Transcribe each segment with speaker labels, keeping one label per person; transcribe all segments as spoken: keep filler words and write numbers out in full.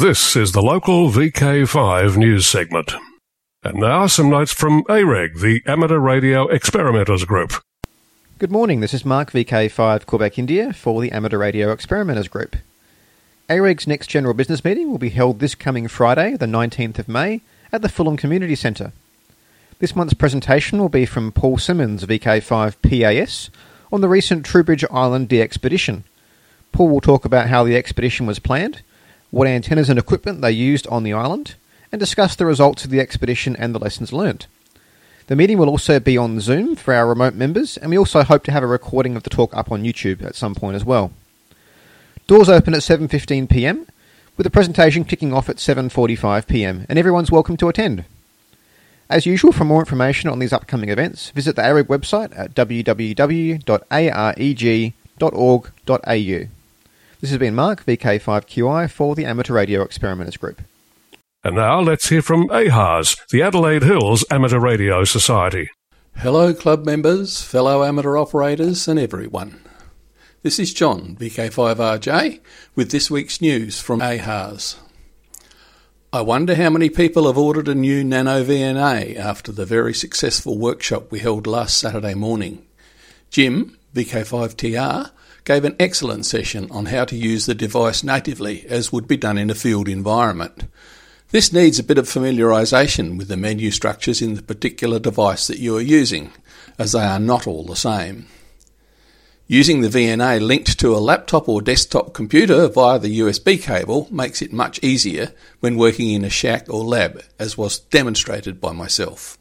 Speaker 1: This is the local V K five news segment. And now some notes from A R E G, the Amateur Radio Experimenters Group.
Speaker 2: Good morning, this is Mark, V K five Quebec, India, for the Amateur Radio Experimenters Group. A R E G's next general business meeting will be held this coming Friday, the nineteenth of May, at the Fulham Community Centre. This month's presentation will be from Paul Simmons, V K five P A S, on the recent Trowbridge Island de-expedition. Paul will talk about how the expedition was planned, what antennas and equipment they used on the island, and discuss the results of the expedition and the lessons learnt. The meeting will also be on Zoom for our remote members, and we also hope to have a recording of the talk up on YouTube at some point as well. Doors open at seven fifteen p m, with the presentation kicking off at seven forty-five p m, and everyone's welcome to attend. As usual, for more information on these upcoming events, visit the A R E G website at w w w dot a r e g dot org dot a u. This has been Mark, V K five Q I, for the Amateur Radio Experimenters Group.
Speaker 1: And now let's hear from A H A S, the Adelaide Hills Amateur Radio Society.
Speaker 3: Hello club members, fellow amateur operators and everyone. This is John, V K five R J, with this week's news from A H A S. I wonder how many people have ordered a new Nano V N A after the very successful workshop we held last Saturday morning. Jim, V K five T R, gave an excellent session on how to use the device natively as would be done in a field environment. This needs a bit of familiarisation with the menu structures in the particular device that you are using, as they are not all the same. Using the V N A linked to a laptop or desktop computer via the U S B cable makes it much easier when working in a shack or lab, as was demonstrated by myself.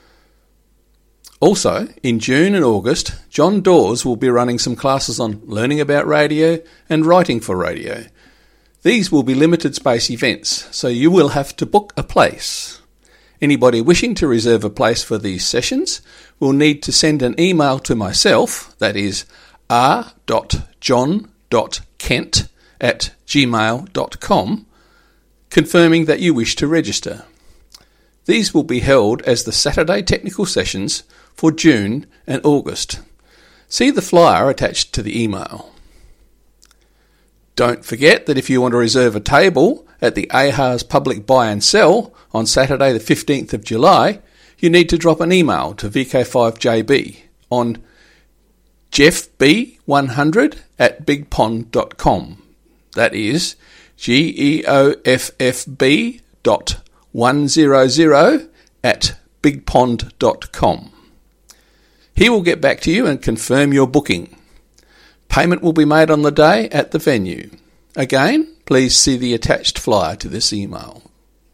Speaker 3: Also, in June and August, John Dawes will be running some classes on learning about radio and writing for radio. These will be limited space events, so you will have to book a place. Anybody wishing to reserve a place for these sessions will need to send an email to myself, that is r dot john dot kent at gmail dot com, confirming that you wish to register. These will be held as the Saturday technical sessions for June and August. See the flyer attached to the email. Don't forget that if you want to reserve a table at the A H A S Public Buy and Sell on Saturday the fifteenth of July, you need to drop an email to V K five J B on jeff b one hundred at big pond dot com. That is G E O F F B dot one hundred at big pond dot com. He will get back to you and confirm your booking. Payment will be made on the day at the venue. Again, please see the attached flyer to this email.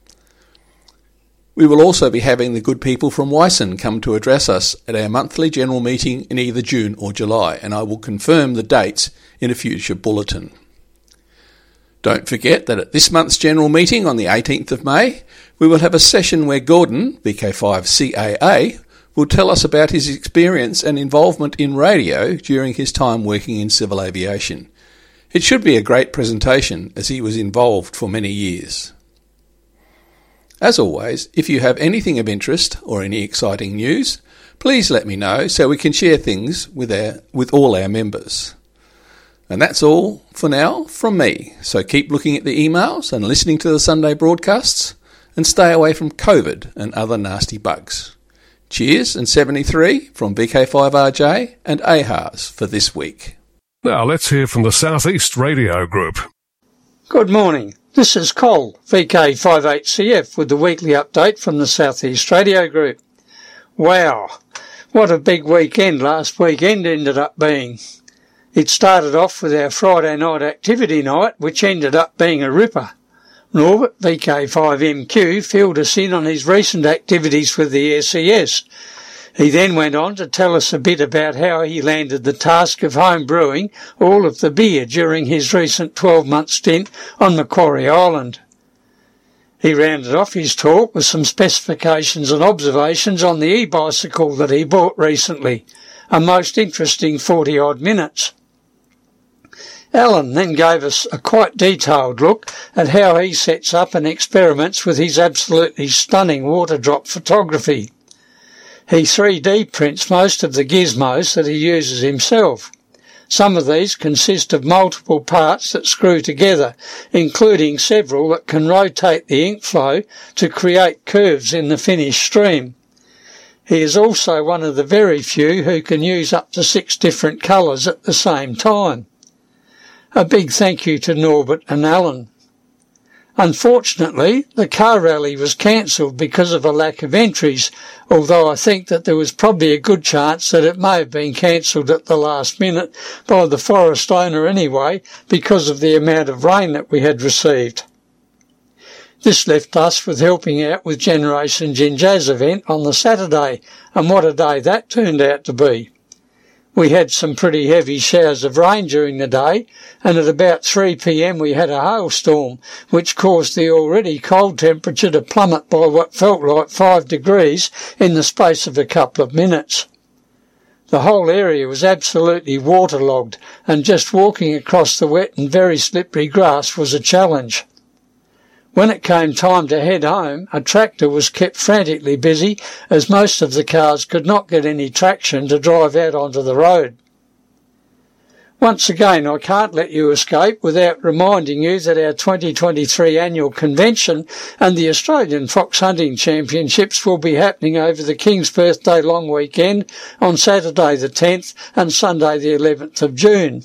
Speaker 3: We will also be having the good people from Wyson come to address us at our monthly general meeting in either June or July, and I will confirm the dates in a future bulletin. Don't forget that at this month's general meeting on the eighteenth of May, we will have a session where Gordon, V K five C A A, will tell us about his experience and involvement in radio during his time working in civil aviation. It should be a great presentation as he was involved for many years. As always, if you have anything of interest or any exciting news, please let me know so we can share things with our, with all our members. And that's all for now from me, so keep looking at the emails and listening to the Sunday broadcasts, and stay away from COVID and other nasty bugs. Cheers and seventy-three from V K five R J and A H A S for this week.
Speaker 1: Now let's hear from the Southeast Radio Group.
Speaker 4: Good morning. This is Col, V K five H C F, with the weekly update from the Southeast Radio Group. Wow, what a big weekend last weekend ended up being. It started off with our Friday night activity night, which ended up being a ripper. Norbert, V K five M Q, filled us in on his recent activities with the S E S. He then went on to tell us a bit about how he landed the task of home brewing all of the beer during his recent twelve-month stint on Macquarie Island. He rounded off his talk with some specifications and observations on the e-bicycle that he bought recently, a most interesting forty-odd minutes. Alan then gave us a quite detailed look at how he sets up and experiments with his absolutely stunning water drop photography. He three D prints most of the gizmos that he uses himself. Some of these consist of multiple parts that screw together, including several that can rotate the ink flow to create curves in the finished stream. He is also one of the very few who can use up to six different colours at the same time. A big thank you to Norbert and Alan. Unfortunately, the car rally was cancelled because of a lack of entries, although I think that there was probably a good chance that it may have been cancelled at the last minute by the forest owner anyway, because of the amount of rain that we had received. This left us with helping out with Generation Gin Jazz event on the Saturday, and what a day that turned out to be. We had some pretty heavy showers of rain during the day, and at about three p m we had a hailstorm, which caused the already cold temperature to plummet by what felt like five degrees in the space of a couple of minutes. The whole area was absolutely waterlogged, and just walking across the wet and very slippery grass was a challenge. When it came time to head home, a tractor was kept frantically busy as most of the cars could not get any traction to drive out onto the road. Once again, I can't let you escape without reminding you that our twenty twenty-three annual convention and the Australian Fox Hunting Championships will be happening over the King's Birthday long weekend on Saturday the tenth and Sunday the eleventh of June.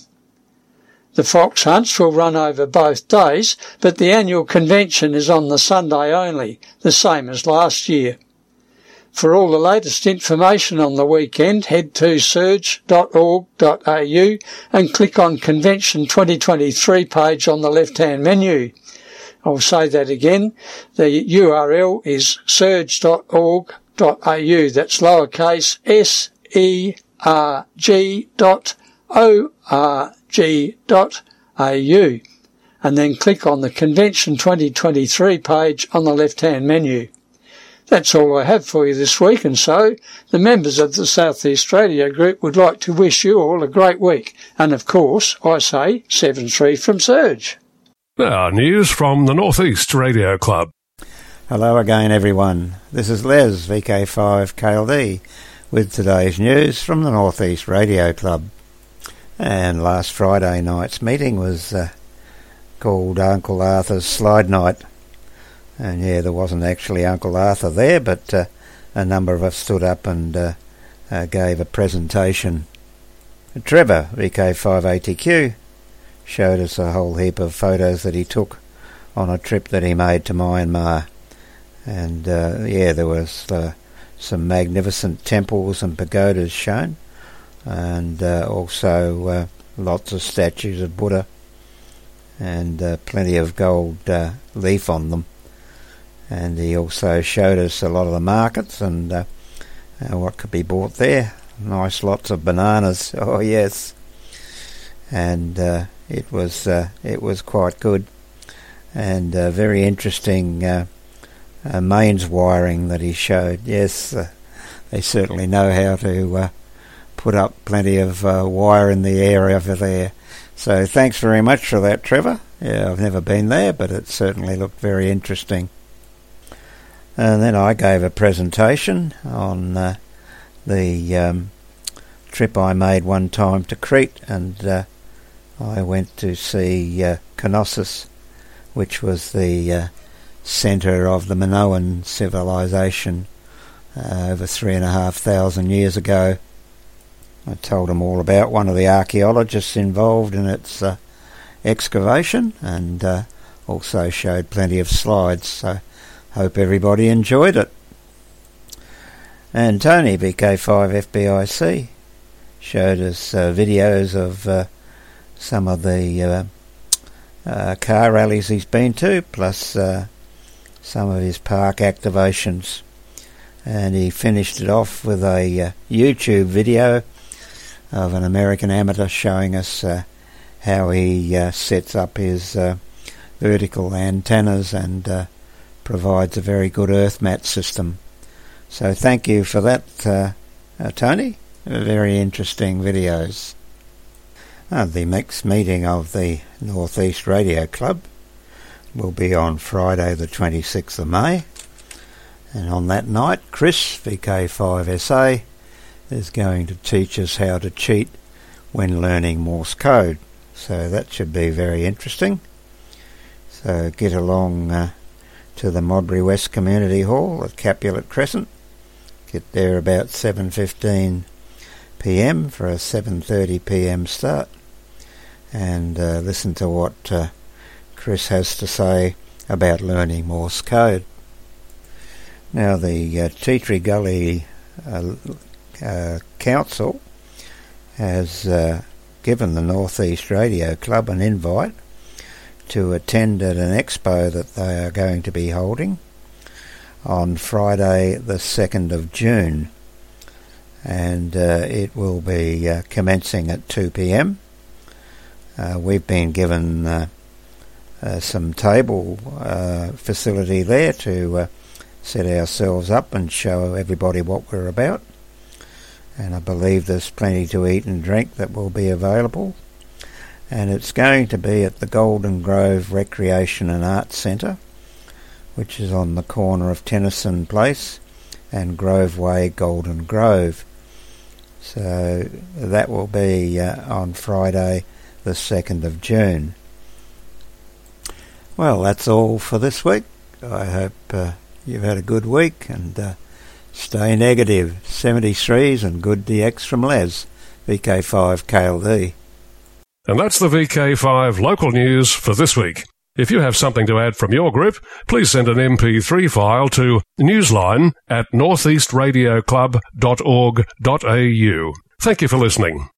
Speaker 4: The fox hunts will run over both days, but the annual convention is on the Sunday only, the same as last year. For all the latest information on the weekend, head to surge dot org dot a u and click on Convention twenty twenty-three page on the left-hand menu. I'll say that again. The U R L is surge dot org dot a u. That's lowercase S E R G dot O R G dot A U, and then click on the Convention twenty twenty-three page on the left-hand menu. That's all I have for you this week, and so the members of the South East Radio Group would like to wish you all a great week. And of course, I say seven three from Surge.
Speaker 1: Now, news from the North East Radio Club.
Speaker 5: Hello again, everyone. This is Les, V K five K L D, with today's news from the North East Radio Club. And last Friday night's meeting was uh, called Uncle Arthur's Slide Night. And yeah, there wasn't actually Uncle Arthur there, but uh, a number of us stood up and uh, uh, gave a presentation. Trevor, V K five A T Q, showed us a whole heap of photos that he took on a trip that he made to Myanmar. And uh, yeah, there was uh, some magnificent temples and pagodas shown, and uh, also uh, lots of statues of Buddha, and uh, plenty of gold uh, leaf on them. And he also showed us a lot of the markets and uh, uh, what could be bought there. Nice lots of bananas, oh yes. And uh, it was uh, it was quite good, and uh, very interesting uh, uh, mains wiring that he showed. Yes, uh, they certainly know how to uh, put up plenty of uh, wire in the area over there. So thanks very much for that, Trevor. Yeah, I've never been there, but it certainly looked very interesting. And then I gave a presentation on uh, the um, trip I made one time to Crete, and uh, I went to see uh, Knossos, which was the uh, centre of the Minoan civilization uh, over three and a half thousand years ago. I told them all about one of the archaeologists involved in its uh, excavation, and uh, also showed plenty of slides, so hope everybody enjoyed it. And Tony, V K five F B I C, showed us uh, videos of uh, some of the uh, uh, car rallies he's been to, plus uh, some of his park activations. And he finished it off with a uh, YouTube video of an American amateur showing us uh, how he uh, sets up his uh, vertical antennas and uh, provides a very good earth mat system. So thank you for that, uh, uh, Tony. Very interesting videos. Uh, the next meeting of the North East Radio Club will be on Friday the twenty-sixth of May, and on that night Chris, V K five S A, is going to teach us how to cheat when learning Morse code. So that should be very interesting. So get along uh, to the Modbury West Community Hall at Capulet Crescent. Get there about seven fifteen p m for a seven thirty p m start, and uh, listen to what uh, Chris has to say about learning Morse code. Now the uh, Teetree Gully uh, uh, Council has uh, given the North East Radio Club an invite to attend at an expo that they are going to be holding on Friday the second of June, and uh, it will be uh, commencing at two p m. Uh, we've been given uh, uh, some table uh, facility there to uh, set ourselves up and show everybody what we're about, and I believe there's plenty to eat and drink that will be available, and it's going to be at the Golden Grove Recreation and Arts Centre, which is on the corner of Tennyson Place and Grove Way, Golden Grove. So that will be uh, on Friday the second of June. Well, that's all for this week. I hope uh, you've had a good week, and uh, stay negative. seventy-threes and good D X from Les, V K five K L D.
Speaker 1: And that's the V K five local news for this week. If you have something to add from your group, please send an M P three file to newsline at northeast radio club dot org dot a u. Thank you for listening.